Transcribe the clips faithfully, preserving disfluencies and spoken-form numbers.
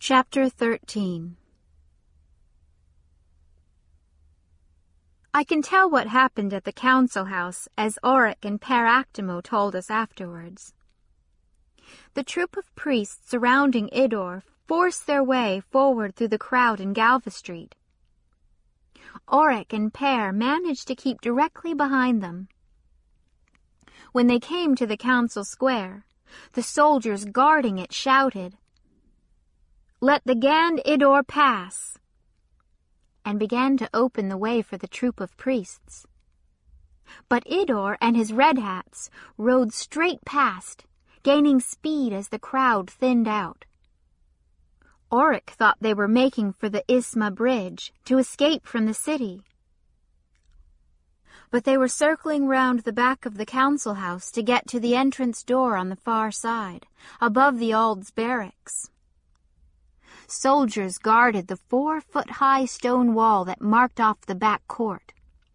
Chapter thirteen. I can tell what happened at the council house, as Oric and Per Actimo told us afterwards. The troop of priests surrounding Idor forced their way forward through the crowd in Galva Street. Oric and Per managed to keep directly behind them. When they came to the council square, the soldiers guarding it shouted, "Let the Gand Idor pass," and began to open the way for the troop of priests. But Idor and his red hats rode straight past, gaining speed as the crowd thinned out. Oric thought they were making for the Isma Bridge to escape from the city. But they were circling round the back of the council house to get to the entrance door on the far side, above the Ald's barracks. Soldiers guarded the four-foot-high stone wall that marked off the back court.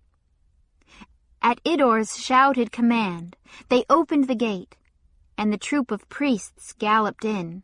At Idor's shouted command, they opened the gate, and the troop of priests galloped in.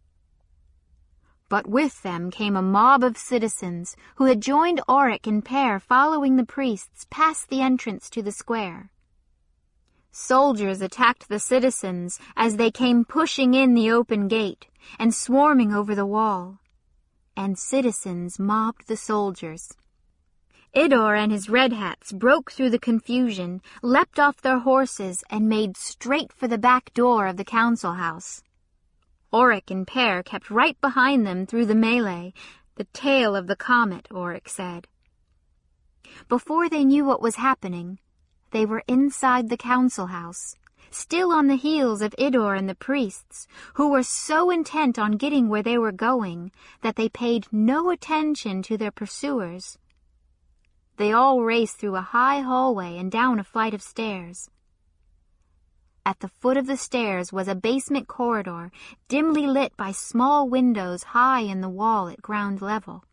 But with them came a mob of citizens who had joined Oric and Per following the priests past the entrance to the square. Soldiers attacked the citizens as they came pushing in the open gate and swarming over the wall, and citizens mobbed the soldiers. Idor and his red hats broke through the confusion, leapt off their horses, and made straight for the back door of the council house. Oric and Per kept right behind them through the melee, the tail of the comet, Oric said. Before they knew what was happening, they were inside the council house, still on the heels of Idor and the priests, who were so intent on getting where they were going that they paid no attention to their pursuers. They all raced through a high hallway and down a flight of stairs. At the foot of the stairs was a basement corridor, dimly lit by small windows high in the wall at ground level.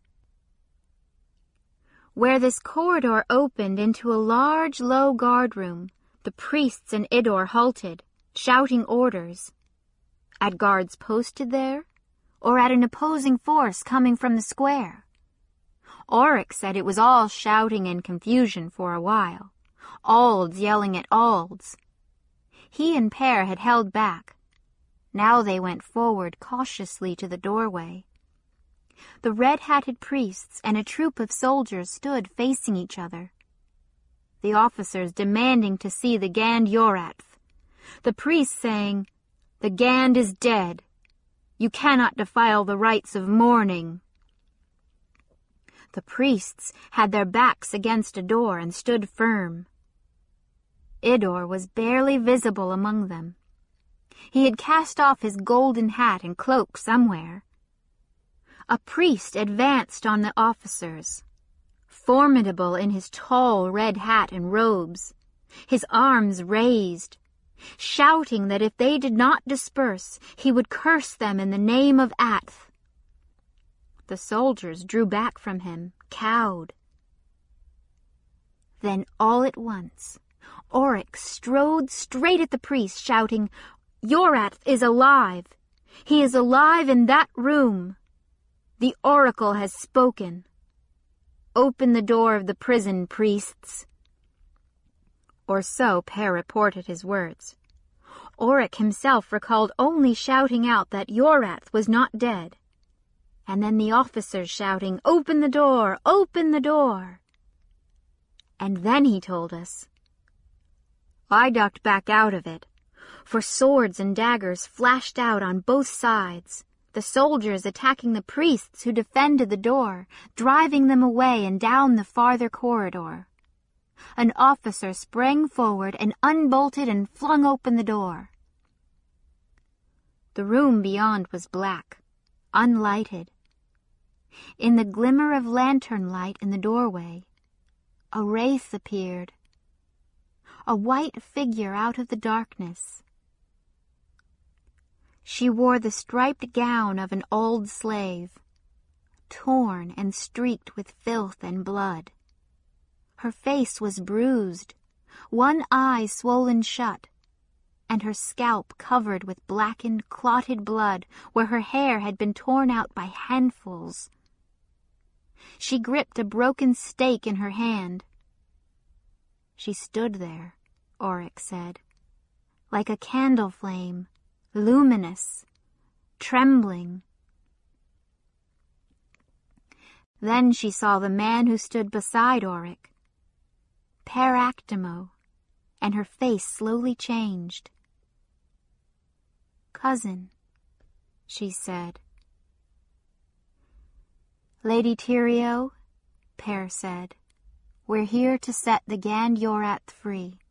Where this corridor opened into a large, low guard room, the priests and Idor halted, shouting orders. At guards posted there, or at an opposing force coming from the square? Oric said it was all shouting and confusion for a while, Alds yelling at Alds. He and Per had held back. Now they went forward cautiously to the doorway. The red-hatted priests and a troop of soldiers stood facing each other, the officers demanding to see the Gand Yorath, the priests saying, "The Gand is dead. You cannot defile the rites of mourning." The priests had their backs against a door and stood firm. Idor was barely visible among them. He had cast off his golden hat and cloak somewhere. A priest advanced on the officers, formidable in his tall red hat and robes, his arms raised, shouting that if they did not disperse, he would curse them in the name of Atth. The soldiers drew back from him, cowed. Then all at once, Oric strode straight at the priest, shouting, "Yorath is alive! He is alive in that room! The oracle has spoken! Open the door of the prison, priests!" Or so Per reported his words. Oric himself recalled only shouting out that Yorath was not dead, and then the officers shouting, "Open the door! Open the door!" And then he told us. I ducked back out of it, for swords and daggers flashed out on both sides, the soldiers attacking the priests who defended the door, driving them away and down the farther corridor. An officer sprang forward and unbolted and flung open the door. The room beyond was black, unlighted. In the glimmer of lantern light in the doorway, a wraith appeared, a white figure out of the darkness. She wore the striped gown of an old slave, torn and streaked with filth and blood. Her face was bruised, one eye swollen shut, and her scalp covered with blackened, clotted blood where her hair had been torn out by handfuls. She gripped a broken stake in her hand. She stood there, Oryx said, like a candle flame, luminous, trembling. Then she saw the man who stood beside Oryx, Per Actimo, and her face slowly changed. "Cousin," she said. "Lady Tirio," Per said, "we're here to set the Gand-Yorath free."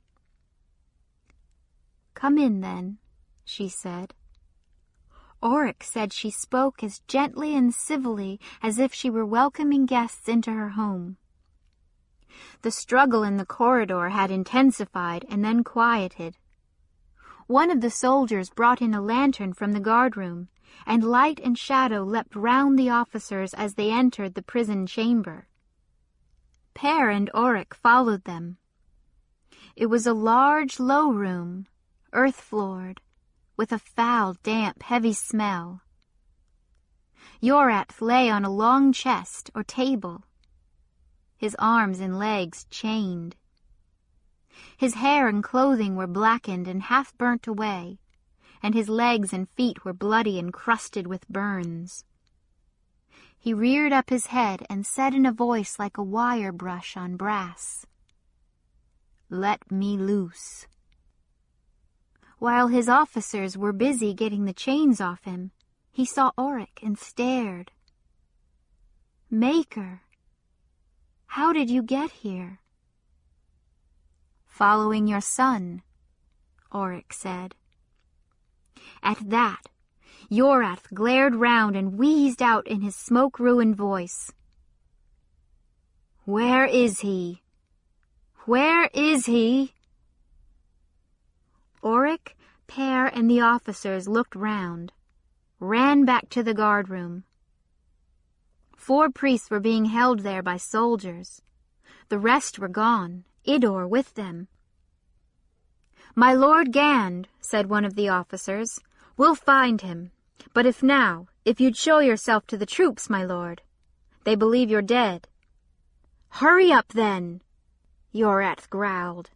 "Come in, then," she said. Oryx said she spoke as gently and civilly as if she were welcoming guests into her home. The struggle in the corridor had intensified and then quieted. One of the soldiers brought in a lantern from the guardroom, and light and shadow leapt round the officers as they entered the prison chamber. Per and Oryx followed them. It was a large, low room, earth-floored, with a foul, damp, heavy smell. Yorath lay on a long chest or table, his arms and legs chained. His hair and clothing were blackened and half burnt away, and his legs and feet were bloody and crusted with burns. He reared up his head and said in a voice like a wire brush on brass, "Let me loose." While his officers were busy getting the chains off him, he saw Oryx and stared. "Maker, how did you get here?" "Following your son," Oryx said. At that, Yorath glared round and wheezed out in his smoke-ruined voice, "Where is he? Where is he?" Oryx, Per, and the officers looked round, ran back to the guardroom. Four priests were being held there by soldiers. The rest were gone, Idor with them. "My Lord Gand," said one of the officers, "we'll find him. But if now, if you'd show yourself to the troops, my lord. They believe you're dead." "Hurry up, then," Yorath growled.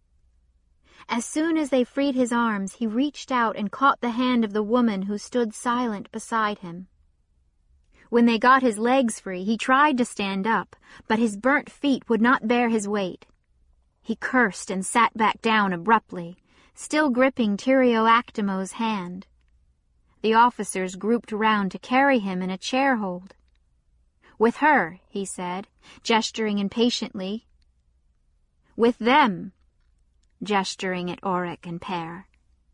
As soon as they freed his arms, he reached out and caught the hand of the woman who stood silent beside him. When they got his legs free, he tried to stand up, but his burnt feet would not bear his weight. He cursed and sat back down abruptly, still gripping Tirio Actimo's hand. The officers grouped round to carry him in a chair hold. "With her," he said, gesturing impatiently. "With them," gesturing at Oryx and Per.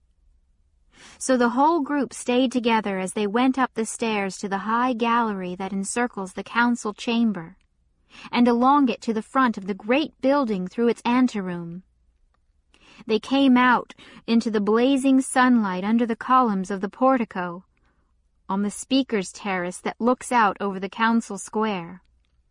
So the whole group stayed together as they went up the stairs to the high gallery that encircles the council chamber, and along it to the front of the great building through its anteroom. They came out into the blazing sunlight under the columns of the portico, on the speaker's terrace that looks out over the council square.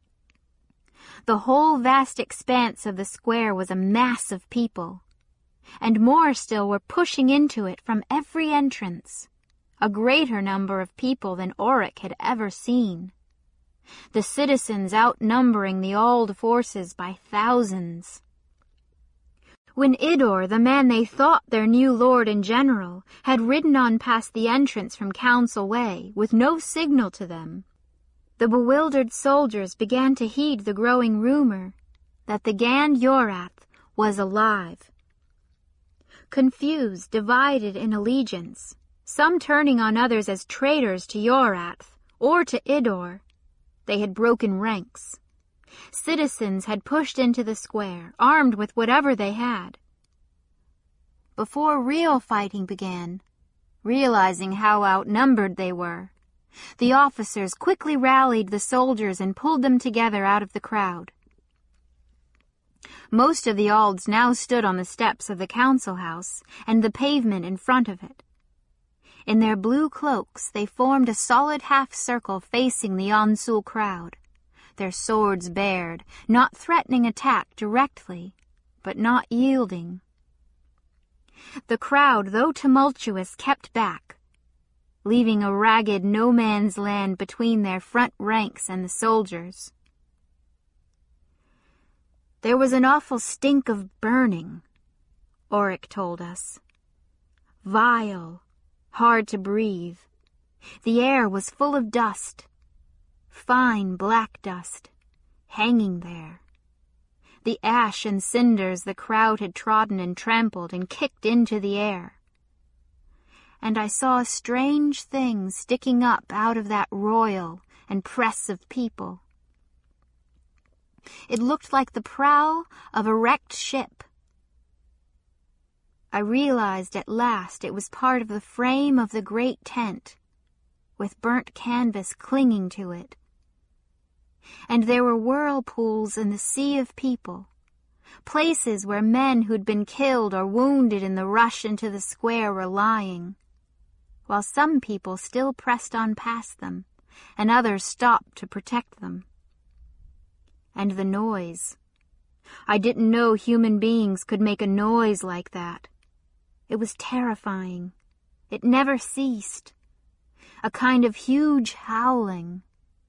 The whole vast expanse of the square was a mass of people, and more still were pushing into it from every entrance, a greater number of people than Oryx had ever seen, the citizens outnumbering the old forces by thousands. When Idor, the man they thought their new lord and general, had ridden on past the entrance from Council Way with no signal to them, the bewildered soldiers began to heed the growing rumor that the Gand-Yorath was alive. Confused, divided in allegiance, some turning on others as traitors to Yorath or to Idor, they had broken ranks. Citizens had pushed into the square, armed with whatever they had. Before real fighting began, realizing how outnumbered they were, the officers quickly rallied the soldiers and pulled them together out of the crowd. Most of the Alds now stood on the steps of the council house and the pavement in front of it. In their blue cloaks, they formed a solid half-circle facing the Ansul crowd, their swords bared, not threatening attack directly, but not yielding. The crowd, though tumultuous, kept back, leaving a ragged no-man's land between their front ranks and the soldiers. There was an awful stink of burning, Auric told us. Vile, hard to breathe. The air was full of dust, fine black dust, hanging there. The ash and cinders the crowd had trodden and trampled and kicked into the air. And I saw a strange thing sticking up out of that roil and press of people. It looked like the prow of a wrecked ship. I realized at last it was part of the frame of the great tent, with burnt canvas clinging to it. And there were whirlpools in the sea of people, places where men who'd been killed or wounded in the rush into the square were lying, while some people still pressed on past them, and others stopped to protect them. And the noise. I didn't know human beings could make a noise like that. It was terrifying. It never ceased. A kind of huge howling.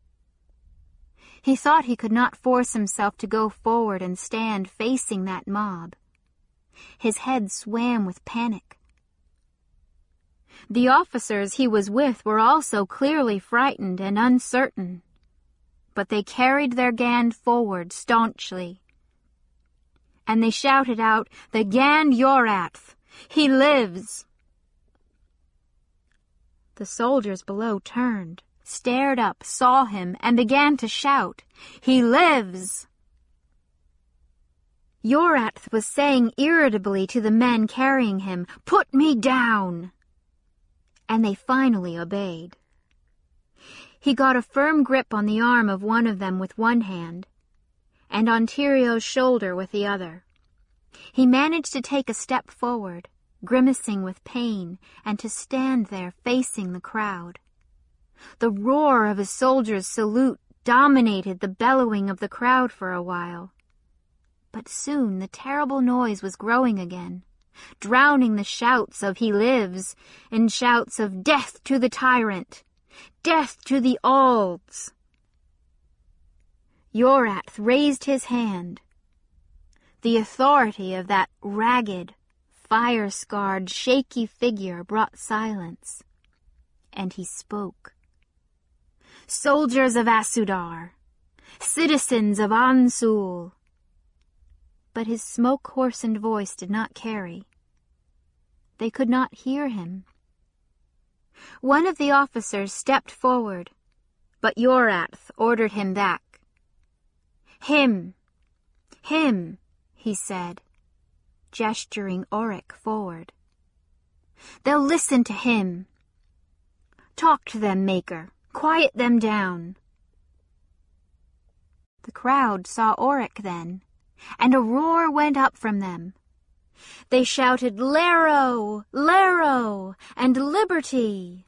He thought he could not force himself to go forward and stand facing that mob. His head swam with panic. The officers he was with were also clearly frightened and uncertain, but they carried their Gand forward staunchly. And they shouted out, "The Gand Yorath! He lives!" The soldiers below turned, stared up, saw him, and began to shout, "He lives!" Yorath was saying irritably to the men carrying him, "Put me down!" And they finally obeyed. He got a firm grip on the arm of one of them with one hand, and on Tyrio's shoulder with the other. He managed to take a step forward, grimacing with pain, and to stand there facing the crowd. The roar of his soldiers' salute dominated the bellowing of the crowd for a while. But soon the terrible noise was growing again, drowning the shouts of "He lives" in shouts of "Death to the tyrant! Death to the Alds!" Yorath raised his hand. The authority of that ragged, fire-scarred, shaky figure brought silence, and he spoke. "Soldiers of Asudar, citizens of Ansul." But his smoke-hoarsened voice did not carry. They could not hear him. One of the officers stepped forward, but Yorath ordered him back. "Him, him," he said, gesturing Auric forward. "They'll listen to him. Talk to them, Maker. Quiet them down." The crowd saw Auric then, and a roar went up from them. They shouted, "Laro! Laro!" and "Liberty!"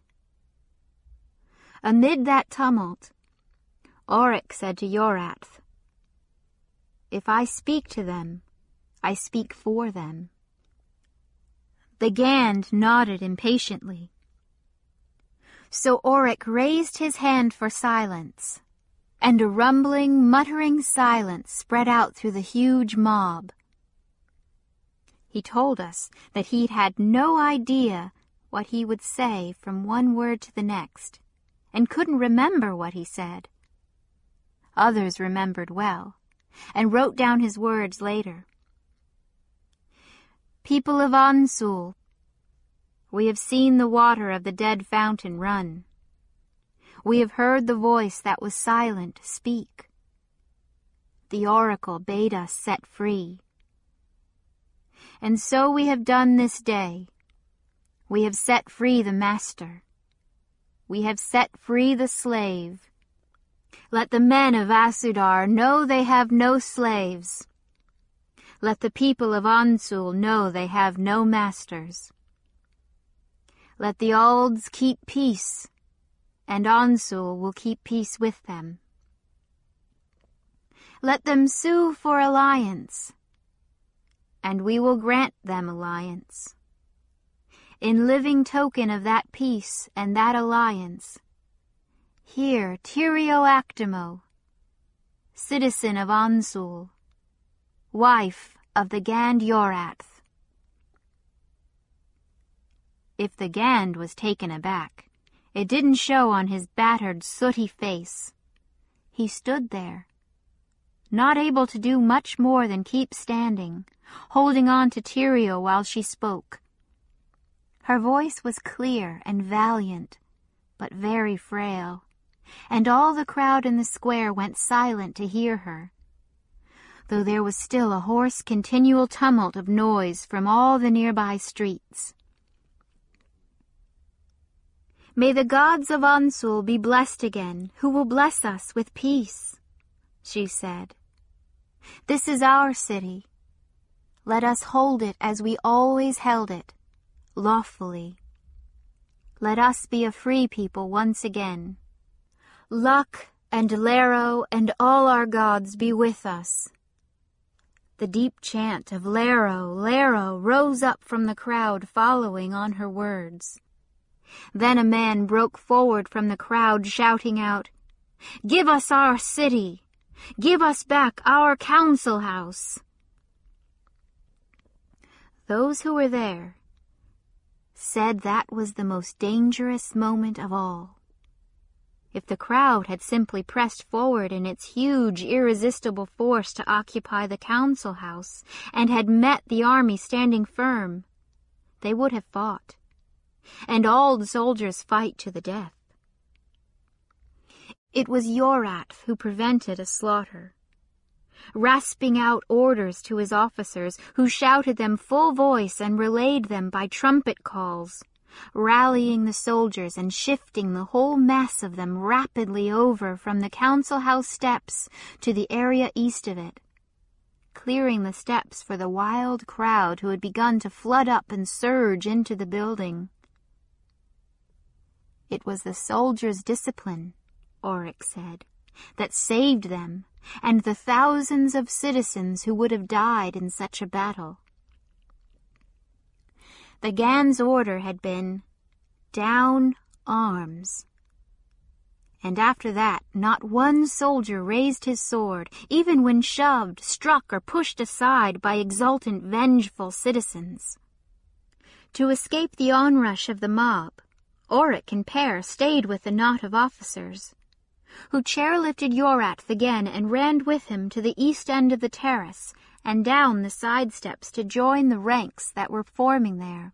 Amid that tumult, Auric said to Yorath, "If I speak to them, I speak for them." The Gand nodded impatiently. So Auric raised his hand for silence, and a rumbling, muttering silence spread out through the huge mob. He told us that he'd had no idea what he would say from one word to the next, and couldn't remember what he said. Others remembered well, and wrote down his words later. "People of Ansul, we have seen the water of the dead fountain run. We have heard the voice that was silent speak. The oracle bade us set free. And so we have done this day. We have set free the master. We have set free the slave. Let the men of Asudar know they have no slaves. Let the people of Ansul know they have no masters. Let the Alds keep peace, and Ansul will keep peace with them. Let them sue for alliance, and we will grant them alliance. in living token of that peace and that alliance, hear Tyrioactimo, citizen of Ansul, wife of the Gand Yorath. If the Gand was taken aback, it didn't show on his battered, sooty face. He stood there, not able to do much more than keep standing, holding on to Tyrio while she spoke. Her voice was clear and valiant, but very frail, and all the crowd in the square went silent to hear her, though there was still a hoarse, continual tumult of noise from all the nearby streets. May the gods of Ansul be blessed again, who will bless us with peace, she said. This is our city. Let us hold it as we always held it, lawfully. Let us be a free people once again. Luck and Lero and all our gods be with us. The deep chant of Lero, Lero rose up from the crowd following on her words. Then a man broke forward from the crowd shouting out, "Give us our city! Give us back our council house!" Those who were there said that was the most dangerous moment of all. If the crowd had simply pressed forward in its huge, irresistible force to occupy the council house and had met the army standing firm, they would have fought, and all the soldiers fight to the death. It was Yorath who prevented a slaughter, rasping out orders to his officers, who shouted them full voice and relayed them by trumpet calls, rallying the soldiers and shifting the whole mass of them rapidly over from the council house steps to the area east of it, clearing the steps for the wild crowd who had begun to flood up and surge into the building. It was the soldiers' discipline, Oryx said, that saved them and the thousands of citizens who would have died in such a battle. The Gand's order had been, "Down arms." And after that, not one soldier raised his sword, even when shoved, struck, or pushed aside by exultant, vengeful citizens. To escape the onrush of the mob, Oryx and Per stayed with the knot of officers, who chairlifted Yorath again and ran with him to the east end of the terrace and down the side steps to join the ranks that were forming there.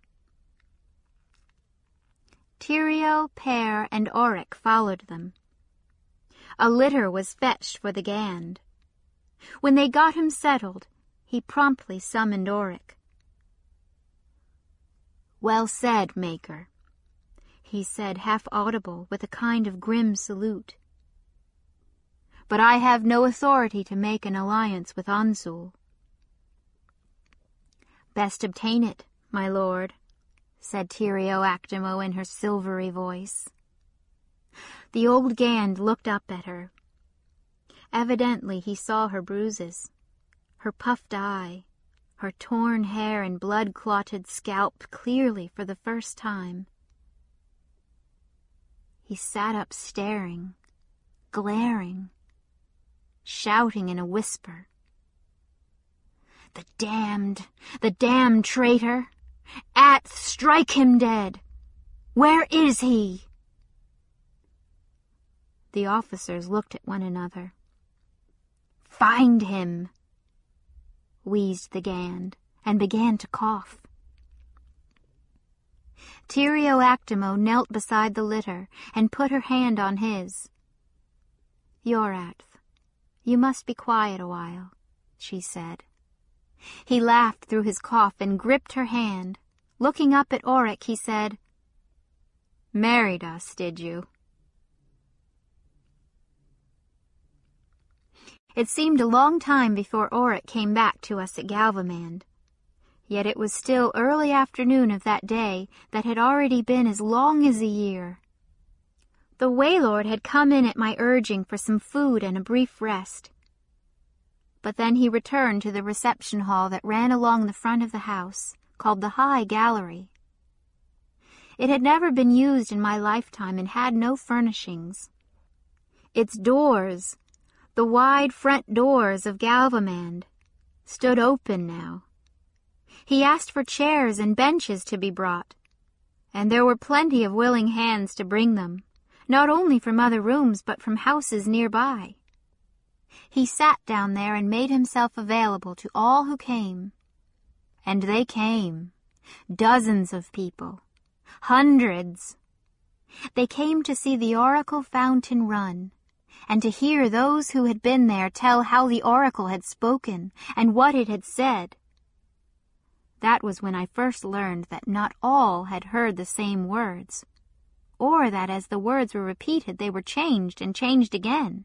Tyrio, Per, and Oryx followed them. A litter was fetched for the Gand. When they got him settled, he promptly summoned Oryx. "Well said, Maker," he said, half audible, with a kind of grim salute. "But I have no authority to make an alliance with Ansul." "Best obtain it, my lord," said Tyrioactimo in her silvery voice. The old Gand looked up at her. Evidently he saw her bruises, her puffed eye, her torn hair and blood-clotted scalp clearly for the first time. He sat up staring, glaring, shouting in a whisper, "The damned, the damned traitor! At, strike him dead! Where is he?" The officers looked at one another. "Find him," wheezed the Gand, and began to cough. Tyrioactimo knelt beside the litter and put her hand on his. "Yorath, you must be quiet a while," she said. He laughed through his cough and gripped her hand. Looking up at Oryx, he said, "Married us, did you?" It seemed a long time before Oryx came back to us at Galvamand. Yet it was still early afternoon of that day that had already been as long as a year. The Waylord had come in at my urging for some food and a brief rest. But then he returned to the reception hall that ran along the front of the house, called the High Gallery. It had never been used in my lifetime and had no furnishings. Its doors, the wide front doors of Galvamand, stood open now. He asked for chairs and benches to be brought, and there were plenty of willing hands to bring them, not only from other rooms but from houses nearby. He sat down there and made himself available to all who came. And they came, dozens of people, hundreds. They came to see the oracle fountain run, and to hear those who had been there tell how the oracle had spoken and what it had said. That was when I first learned that not all had heard the same words, or that as the words were repeated they were changed and changed again.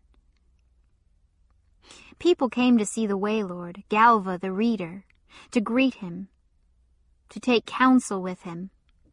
People came to see the Waylord, Galva the Reader, to greet him, to take counsel with him.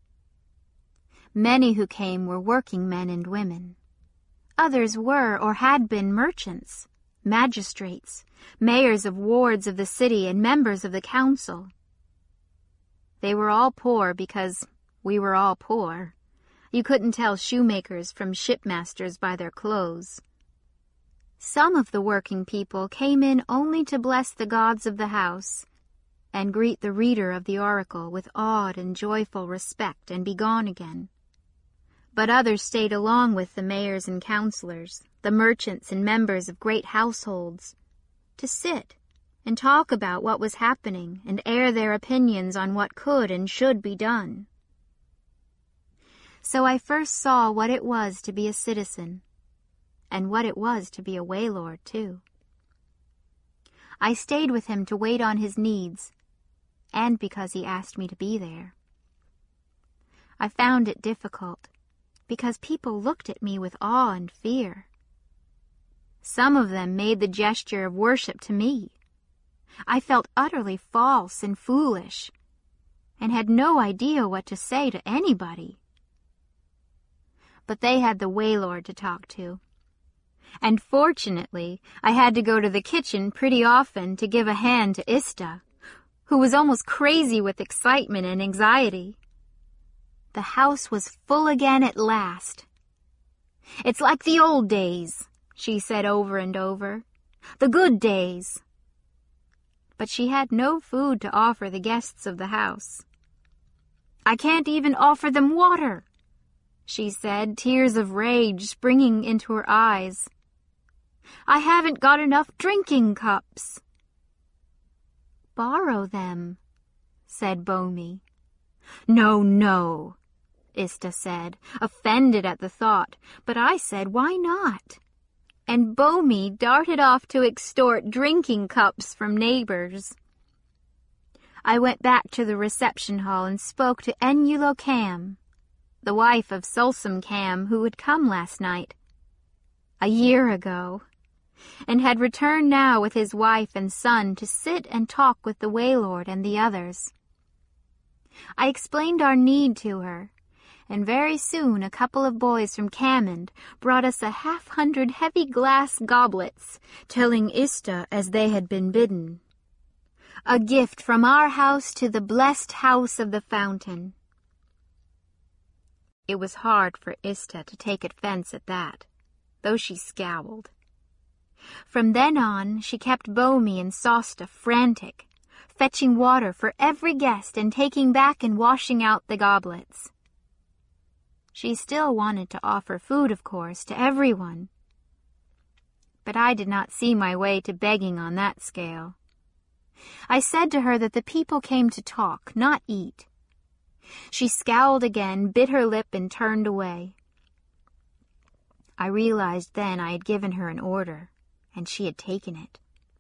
Many who came were working men and women. Others were or had been merchants, magistrates, mayors of wards of the city, and members of the council. They were all poor because we were all poor. You couldn't tell shoemakers from shipmasters by their clothes. Some of the working people came in only to bless the gods of the house and greet the reader of the oracle with awed and joyful respect and be gone again. But others stayed along with the mayors and councillors, the merchants and members of great households, to sit and talk about what was happening and air their opinions on what could and should be done. So I first saw what it was to be a citizen, and what it was to be a Waylord, too. I stayed with him to wait on his needs, and because he asked me to be there. I found it difficult, because people looked at me with awe and fear. Some of them made the gesture of worship to me. I felt utterly false and foolish, and had no idea what to say to anybody. But they had the Waylord to talk to. And fortunately, I had to go to the kitchen pretty often to give a hand to Ista, who was almost crazy with excitement and anxiety. The house was full again at last. "It's like the old days," she said over and over. "The good days." But she had no food to offer the guests of the house. "I can't even offer them water," she said, tears of rage springing into her eyes. "I haven't got enough drinking cups." "Borrow them," said Bomi. "No, no," Ista said, offended at the thought, but I said, why not? And Bomi darted off to extort drinking cups from neighbors. I went back to the reception hall and spoke to Enulo Cam, the wife of Sulsum Cam, who had come last night, a year ago, and had returned now with his wife and son to sit and talk with the Waylord and the others. I explained our need to her, and very soon a couple of boys from Cammond brought us a half-hundred heavy glass goblets, telling Ista as they had been bidden. A gift from our house to the blessed house of the fountain. It was hard for Ista to take offense at that, though she scowled. From then on, she kept Bomi and Sosta frantic, fetching water for every guest and taking back and washing out the goblets. She still wanted to offer food, of course, to everyone. But I did not see my way to begging on that scale. I said to her that the people came to talk, not eat. She scowled again, bit her lip, and turned away. I realized then I had given her an order, and she had taken it.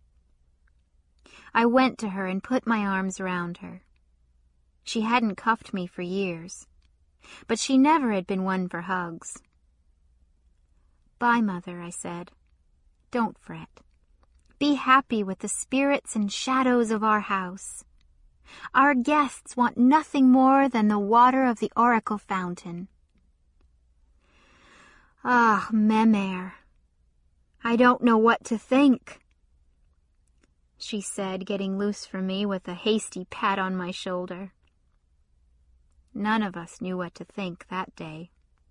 I went to her and put my arms around her. She hadn't cuffed me for years, but she never had been one for hugs. "Bye, Mother," I said. "Don't fret. Be happy with the spirits and shadows of our house. Our guests want nothing more than the water of the oracle fountain." "Ah, Memer, I don't know what to think," she said, getting loose from me with a hasty pat on my shoulder. None of us knew what to think that day.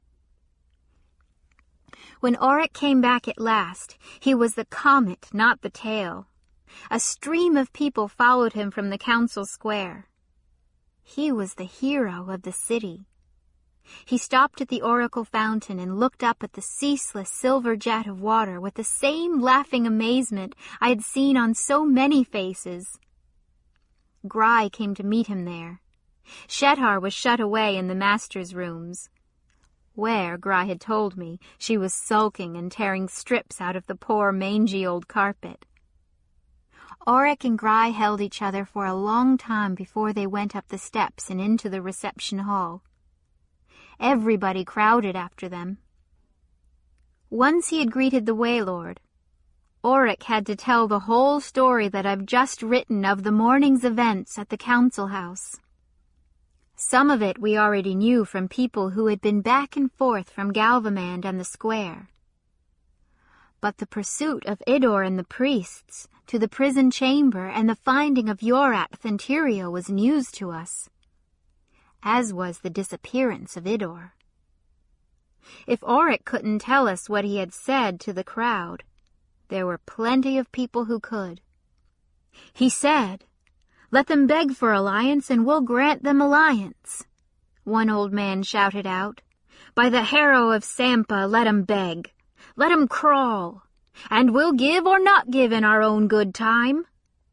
When Oric came back at last, he was the comet, not the tail. A stream of people followed him from the council square. He was the hero of the city. He stopped at the oracle fountain and looked up at the ceaseless silver jet of water with the same laughing amazement I had seen on so many faces. Gry came to meet him there. Shethar was shut away in the master's rooms, where, Gry had told me, she was sulking and tearing strips out of the poor mangy old carpet. Oric and Gry held each other for a long time before they went up the steps and into the reception hall. Everybody crowded after them. Once he had greeted the Waylord, Oric had to tell the whole story that I've just written of the morning's events at the council house. Some of it we already knew from people who had been back and forth from Galvamand and the square. But the pursuit of Idor and the priests to the prison chamber and the finding of Yorath and Tyrio was news to us, as was the disappearance of Idor. If Oric couldn't tell us what he had said to the crowd, there were plenty of people who could. He said, "Let them beg for alliance and we'll grant them alliance," one old man shouted out. "By the Harrow of Sampa, let 'em beg. Let 'em crawl. And we'll give or not give in our own good time."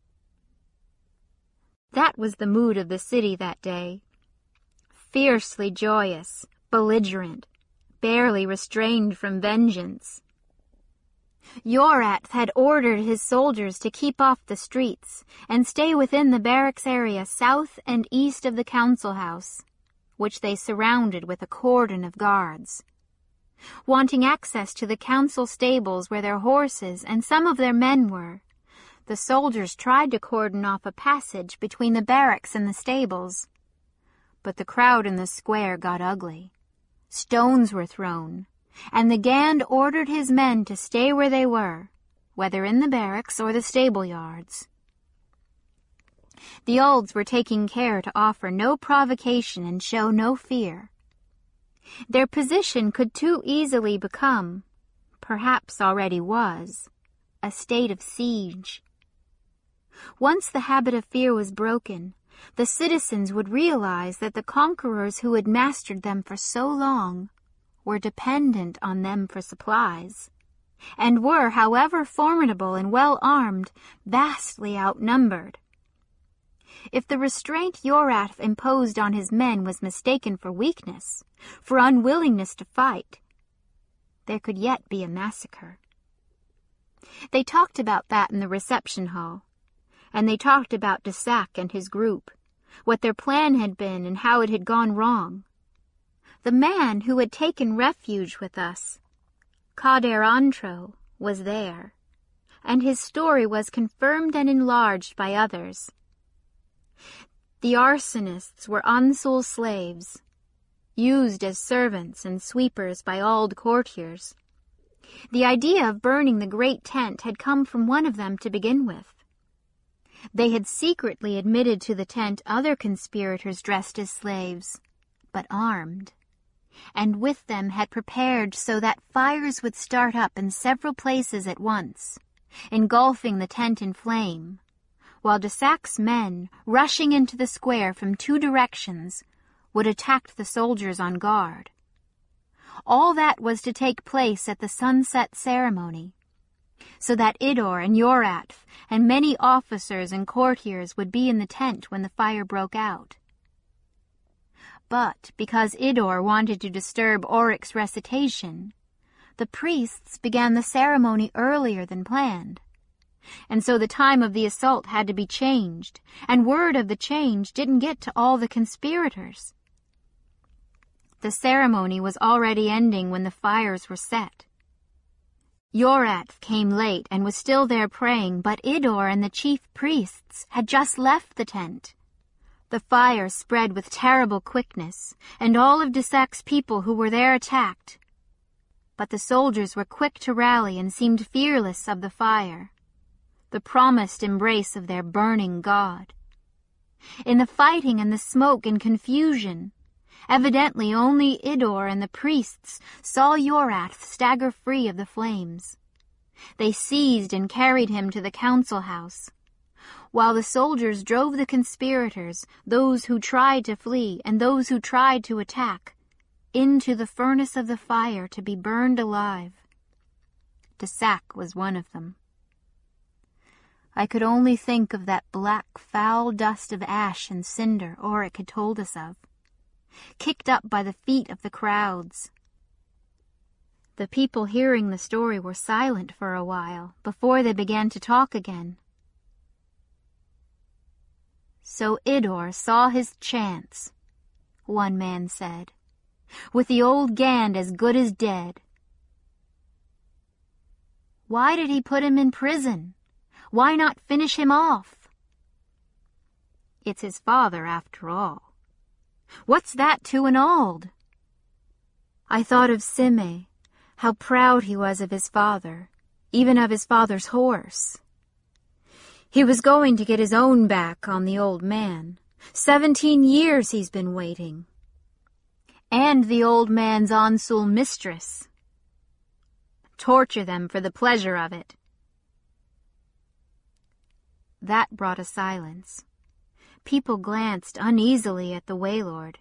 That was the mood of the city that day. Fiercely joyous, belligerent, barely restrained from vengeance. Yorath had ordered his soldiers to keep off the streets and stay within the barracks area south and east of the council house, which they surrounded with a cordon of guards. Wanting access to the council stables where their horses and some of their men were, the soldiers tried to cordon off a passage between the barracks and the stables. But the crowd in the square got ugly. Stones were thrown, and the Gand ordered his men to stay where they were, whether in the barracks or the stable yards. The Olds were taking care to offer no provocation and show no fear. Their position could too easily become, perhaps already was, a state of siege. Once the habit of fear was broken, the citizens would realize that the conquerors who had mastered them for so long were dependent on them for supplies, and were, however formidable and well-armed, vastly outnumbered. If the restraint Yorath imposed on his men was mistaken for weakness, for unwillingness to fight, there could yet be a massacre. They talked about that in the reception hall, and they talked about Desac and his group, what their plan had been and how it had gone wrong. The man who had taken refuge with us, Kader Antro, was there, and his story was confirmed and enlarged by others. The arsonists were Ansul slaves, used as servants and sweepers by Ald courtiers. The idea of burning the great tent had come from one of them to begin with. They had secretly admitted to the tent other conspirators dressed as slaves, but armed, and with them had prepared so that fires would start up in several places at once, engulfing the tent in flame, while Desac's men, rushing into the square from two directions, would attack the soldiers on guard. All that was to take place at the sunset ceremony, so that Idor and Yorath and many officers and courtiers would be in the tent when the fire broke out. But because Idor wanted to disturb Oric's recitation, the priests began the ceremony earlier than planned, and so the time of the assault had to be changed, and word of the change didn't get to all the conspirators. The ceremony was already ending when the fires were set. Yorath came late and was still there praying, but Idor and the chief priests had just left the tent. The fire spread with terrible quickness, and all of Desac's people who were there attacked. But the soldiers were quick to rally and seemed fearless of the fire, the promised embrace of their burning god. In the fighting and the smoke and confusion, Evidently only Idor and the priests saw Yorath stagger free of the flames. They seized and carried him to the council house, while the soldiers drove the conspirators, those who tried to flee and those who tried to attack, into the furnace of the fire to be burned alive. Desac was one of them. I could only think of that black, foul dust of ash and cinder Oric had told us of, kicked up by the feet of the crowds. The people hearing the story were silent for a while before they began to talk again. So Idor saw his chance, one man said, with the old Gand as good as dead. Why did he put him in prison? Why not finish him off? It's his father, after all. What's that to an Auld? I thought of Sime, how proud he was of his father, even of his father's horse. He was going to get his own back on the old man. Seventeen years he's been waiting. And the old man's Ansul mistress. Torture them for the pleasure of it. That brought a silence. People glanced uneasily at the Waylord.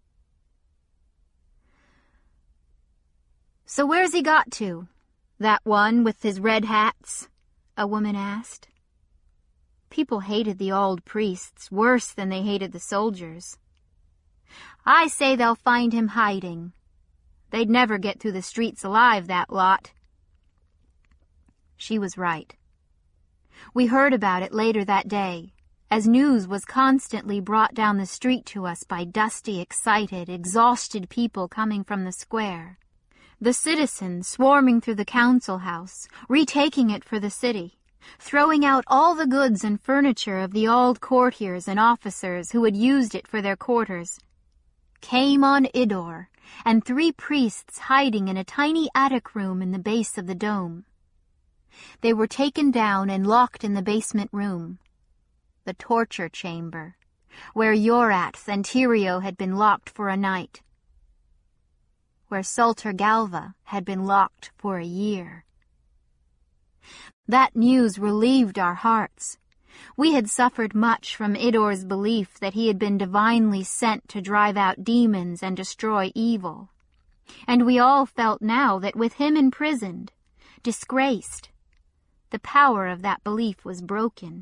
So where's he got to? That one with his red hats? A woman asked. People hated the Auld priests worse than they hated the soldiers. I say they'll find him hiding. They'd never get through the streets alive, that lot. She was right. We heard about it later that day, as news was constantly brought down the street to us by dusty, excited, exhausted people coming from the square. The citizens swarming through the council house, retaking it for the city, throwing out all the goods and furniture of the Auld courtiers and officers who had used it for their quarters, came on Idor and three priests hiding in a tiny attic room in the base of the dome. They were taken down and locked in the basement room, the torture chamber, where Yorath and Tyrio had been locked for a night, where Sulter Galva had been locked for a year. That news relieved our hearts. We had suffered much from Idor's belief that he had been divinely sent to drive out demons and destroy evil, and we all felt now that with him imprisoned, disgraced, the power of that belief was broken.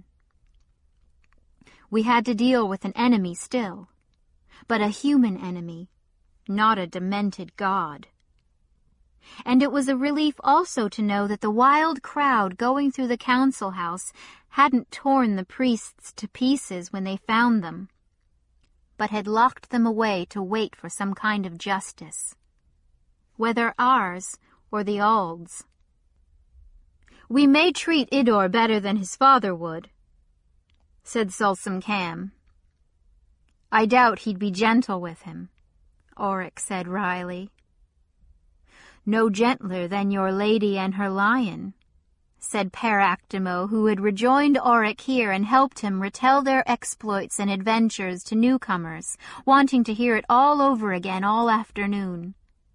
We had to deal with an enemy still, but a human enemy, not a demented god. And it was a relief also to know that the wild crowd going through the council house hadn't torn the priests to pieces when they found them, but had locked them away to wait for some kind of justice, whether ours or the Auld's. We may treat Idor better than his father would, said Sulsum Cam. I doubt he'd be gentle with him, Oric said wryly. No gentler than your lady and her lion, said Per Actimo, who had rejoined Oric here and helped him retell their exploits and adventures to newcomers, wanting to hear it all over again all afternoon.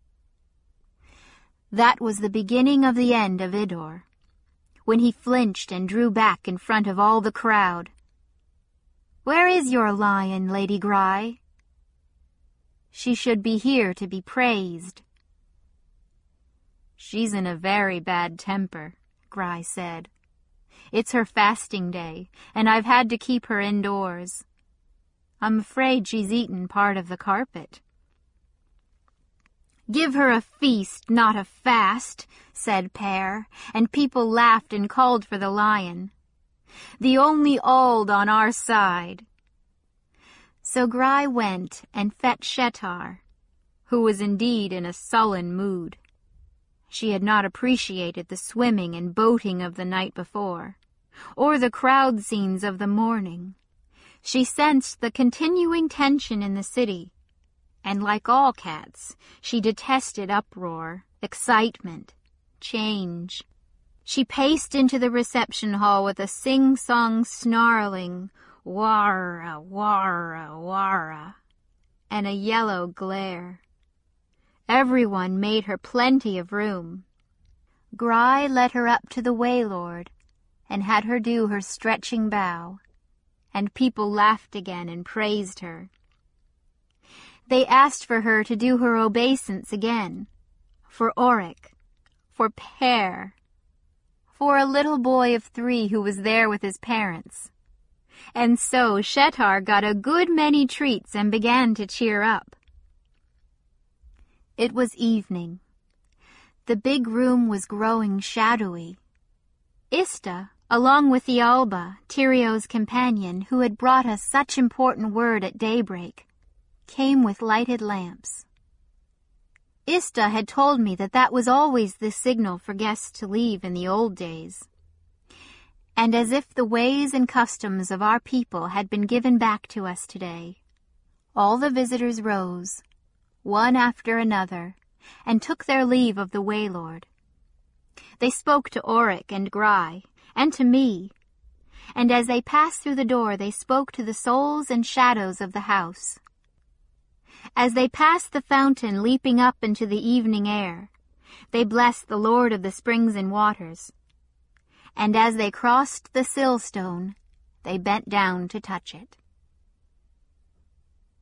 That was the beginning of the end of Idor, when he flinched and drew back in front of all the crowd. Where is your lion, Lady Gry? She should be here to be praised. She's in a very bad temper, Gry said. It's her fasting day, and I've had to keep her indoors. I'm afraid she's eaten part of the carpet. Give her a feast, not a fast, said Per, and people laughed and called for the lion. The only Auld on our side. So Gry went and fetched Shettar, who was indeed in a sullen mood. She had not appreciated the swimming and boating of the night before, or the crowd scenes of the morning. She sensed the continuing tension in the city, and like all cats, she detested uproar, excitement, change. She paced into the reception hall with a sing-song snarling, "Warra, warra, warra," and a yellow glare. Everyone made her plenty of room. Gry led her up to the Waylord and had her do her stretching bow, and people laughed again and praised her. They asked for her to do her obeisance again, for Oric, for Per, for a little boy of three who was there with his parents. And so Shettar got a good many treats and began to cheer up. It was evening. The big room was growing shadowy. Ista, along with Ialba, Tirio's companion, who had brought us such important word at daybreak, came with lighted lamps. Ista had told me that that was always the signal for guests to leave in the old days. And as if the ways and customs of our people had been given back to us today, all the visitors rose, one after another, and took their leave of the Waylord. They spoke to Oric and Gry, and to me, and as they passed through the door they spoke to the souls and shadows of the house. As they passed the fountain leaping up into the evening air, they blessed the Lord of the springs and waters, and as they crossed the sill stone, they bent down to touch it.